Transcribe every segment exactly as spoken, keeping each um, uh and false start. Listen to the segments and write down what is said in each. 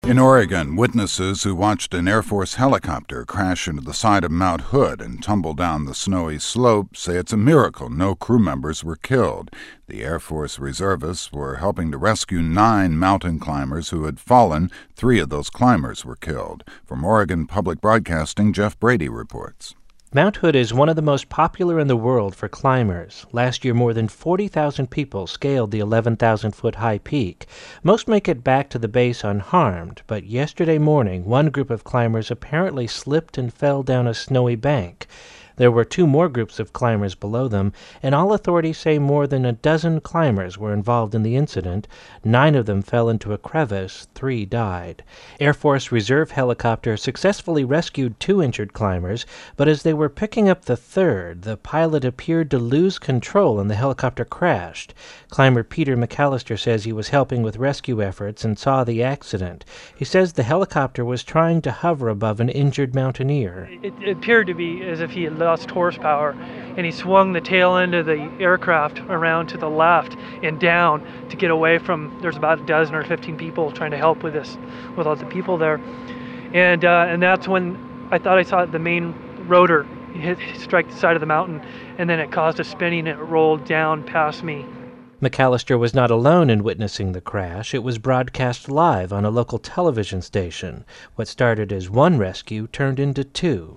In Oregon, witnesses who watched an Air Force helicopter crash into the side of Mount Hood and tumble down the snowy slope say it's a miracle no crew members were killed. The Air Force reservists were helping to rescue nine mountain climbers who had fallen. Three of those climbers were killed. From Oregon Public Broadcasting, Jeff Brady reports. Mount Hood is one of the most popular in the world for climbers. Last year, more than forty thousand people scaled the eleven thousand foot high peak. Most make it back to the base unharmed, but yesterday morning, one group of climbers apparently slipped and fell down a snowy bank. There were two more groups of climbers below them, and all authorities say more than a dozen climbers were involved in the incident. Nine of them fell into a crevice. Three died. Air Force Reserve helicopter successfully rescued two injured climbers, but as they were picking up the third, the pilot appeared to lose control and the helicopter crashed. Climber Peter McAllister says he was helping with rescue efforts and saw the accident. He says the helicopter was trying to hover above an injured mountaineer. It, it appeared to be as if he had lost horsepower, and he swung the tail end of the aircraft around to the left and down to get away from, there's about a dozen or fifteen people trying to help with this, with all the people there. And uh, and that's when I thought I saw the main rotor hit, strike the side of the mountain, and then it caused a spinning and it rolled down past me. McAllister was not alone in witnessing the crash. It was broadcast live on a local television station. What started as one rescue turned into two.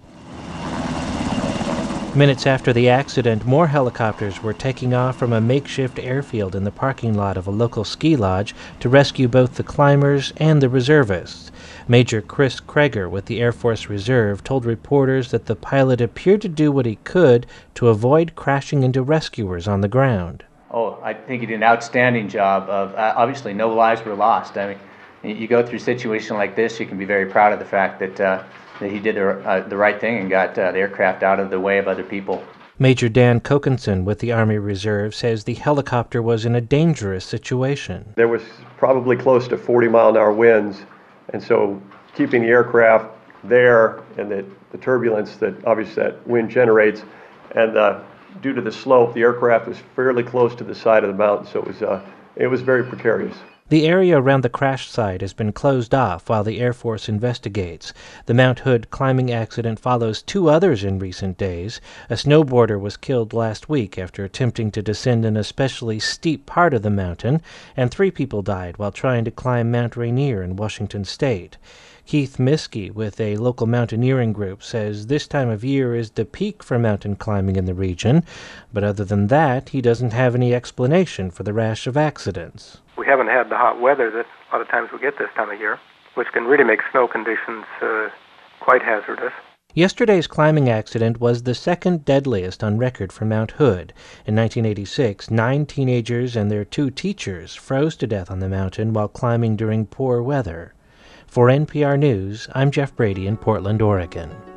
Minutes after the accident, more helicopters were taking off from a makeshift airfield in the parking lot of a local ski lodge to rescue both the climbers and the reservists. Major Chris Kreger with the Air Force Reserve told reporters that the pilot appeared to do what he could to avoid crashing into rescuers on the ground. Oh, I think he did an outstanding job of, uh, obviously no lives were lost. I mean, you go through a situation like this, you can be very proud of the fact that uh, that he did the, uh, the right thing and got uh, the aircraft out of the way of other people. Major Dan Kokenson with the Army Reserve says the helicopter was in a dangerous situation. There was probably close to forty mile an hour winds, and so keeping the aircraft there and the, the turbulence that obviously that wind generates, and uh, due to the slope, the aircraft was fairly close to the side of the mountain, so it was, uh, it was very precarious. The area around the crash site has been closed off while the Air Force investigates. The Mount Hood climbing accident follows two others in recent days. A snowboarder was killed last week after attempting to descend an especially steep part of the mountain, and three people died while trying to climb Mount Rainier in Washington State. Keith Miskey with a local mountaineering group says this time of year is the peak for mountain climbing in the region, but other than that, he doesn't have any explanation for the rash of accidents. We haven't had the hot weather that a lot of times we get this time of year, which can really make snow conditions uh, quite hazardous. Yesterday's climbing accident was the second deadliest on record for Mount Hood. In nineteen eighty-six, nine teenagers and their two teachers froze to death on the mountain while climbing during poor weather. For N P R News, I'm Jeff Brady in Portland, Oregon.